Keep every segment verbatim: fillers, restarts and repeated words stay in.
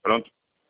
Pronto.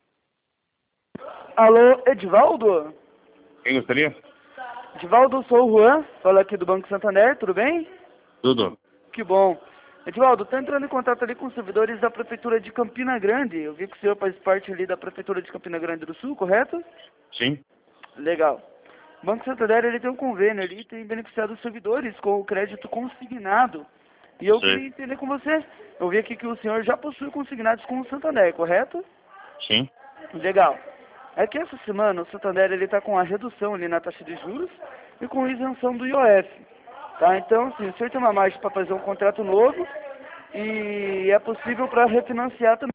Alô, Edivaldo? Quem gostaria? Edivaldo, sou o Juan, falo aqui do Banco Santander, tudo bem? Tudo. Que bom. Edivaldo, estou entrando em contato ali com os servidores da Prefeitura de Campina Grande. Eu vi que o senhor faz parte ali da Prefeitura de Campina Grande do Sul, correto? Sim. Legal. O Banco Santander ele tem um convênio ali, tem beneficiado os servidores com o crédito consignado. E eu Sei. queria entender com você. Eu vi aqui que o senhor já possui consignados com o Santander, correto? Sim. Legal. É que essa semana o Santander ele está com a redução ali na taxa de juros e com isenção do I O F. Tá? Então, assim, o senhor tem uma margem para fazer um contrato novo e é possível para refinanciar também.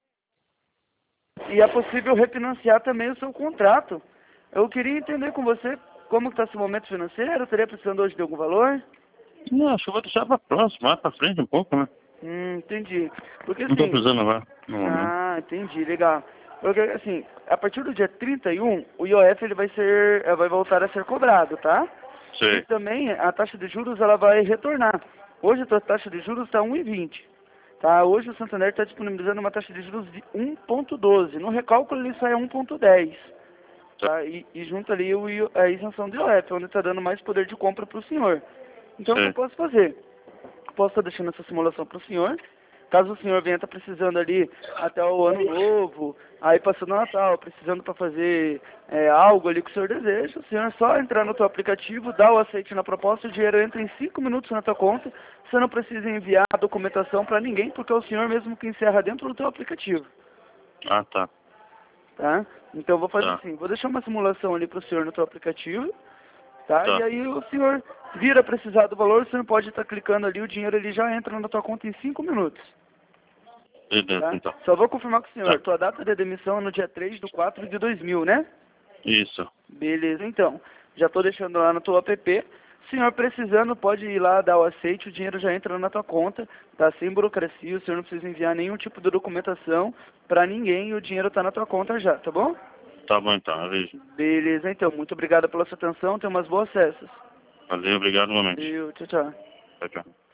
E é possível refinanciar também o seu contrato. Eu queria entender com você como está esse momento financeiro. Estaria precisando hoje de algum valor? Não, acho que eu vou deixar pra próxima, mais pra frente um pouco, né? Hum, entendi. Porque Não tô assim... precisando agora, no momento. Ah, entendi, legal. Porque assim, a partir do dia trinta e um, o I O F ele vai ser, eh, vai voltar a ser cobrado, tá? E Sei. também a taxa de juros ela vai retornar. Hoje a taxa de juros está um vírgula vinte. Tá? Hoje o Santander está disponibilizando uma taxa de juros de um vírgula doze. No recálculo ele sai um vírgula dez. Tá? E, e junto ali o, I O a isenção do I O F, onde está dando mais poder de compra para o senhor. Então o que eu Sei. posso fazer? Posso estar deixando essa simulação para o senhor. Caso o senhor venha estar precisando ali até o ano novo, aí passando o Natal, precisando para fazer é, algo ali que o senhor deseja, o senhor é só entrar no teu aplicativo, dá o aceite na proposta, o dinheiro entra em cinco minutos na tua conta, você não precisa enviar a documentação para ninguém, porque é o senhor mesmo que encerra dentro do teu aplicativo. Ah, tá. Tá? Então eu vou fazer Tá. assim, vou deixar uma simulação ali para o senhor no teu aplicativo, tá? Tá. E aí o senhor vira precisar do valor, o senhor pode estar clicando ali, o dinheiro ele já entra na tua conta em cinco minutos. Beleza, Tá? então. Só vou confirmar com o senhor, Tá. tua data de demissão é no dia três de quatro de dois mil, né? Isso. Beleza, então. Já estou deixando lá no teu app. Senhor precisando, pode ir lá, dar o aceite, o dinheiro já entra na tua conta, tá? Sem burocracia, o senhor não precisa enviar nenhum tipo de documentação para ninguém e o dinheiro está na tua conta já, tá bom? Tá bom, então. Eu vejo. Beleza, então. Muito obrigado pela sua atenção, tenha umas boas festas. Valeu, obrigado, novamente. Valeu, tchau, tchau. Tchau, tchau.